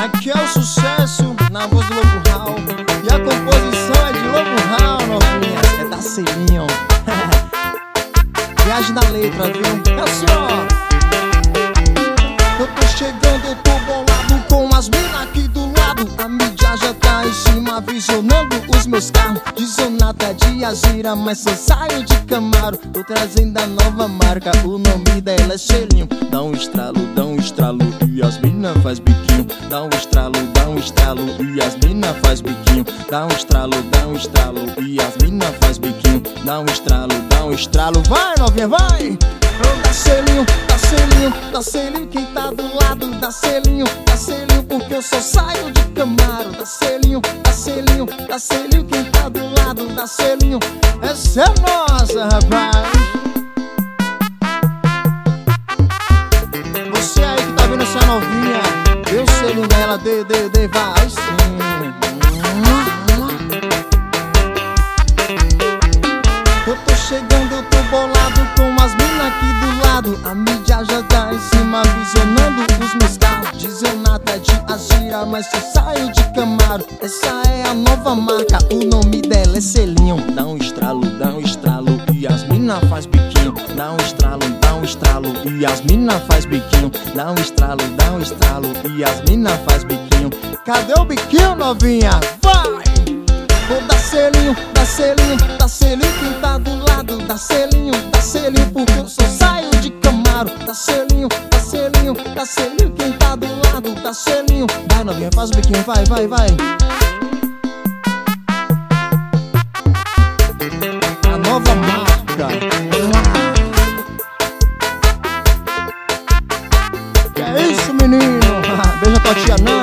Aqui é o sucesso na voz do Lobo Raul. E a composição é de Lobo Raul, novinha. É da Selinho. Viagem na letra, viu? É assim, ó. Eu tô chegando, eu tô bolado com as minas aqui do lado. A mídia já tá em cima, visionando os meus carros. Dizonata de Azira, mas só saio de Camaro. Tô trazendo a nova marca, o nome dela é Selinho. Dá um estralo e as mina faz biquinho. Dá um estralo e as mina faz biquinho. Dá um estralo e as mina faz biquinho. Dá um estralo, vai novinha, vai! Dá Selinho, quem tá do lado. Dá Selinho, porque eu só saio de Camaro. Dá Selinho, quem tá do lado. Dá Selinho, essa é nossa, rapaz. Você aí que tá vendo essa novinha, dê o selinho dela, dê, vai sim. Eu tô chegando, eu tô bolado com as minas aqui do lado. A mídia já tá em cima, visionando os meus carros. Dizonata de Azira, mas eu saio de Camaro. Essa é a nova marca, o nome dela é Selinho. Dá um estralo e as mina faz biquinho. Dá um estralo e as mina faz biquinho. Dá um estralo e as mina faz biquinho. Cadê o biquinho, novinha? Vai! Vou dar Selinho, quem tá do lado. Dá Selinho, porque eu só saio de Camaro. Dá Selinho, quem tá do lado. Dá Selinho, vai novinha, faz o biquinho, vai. A nova marca. Que é isso, menino? Beija tua tia não.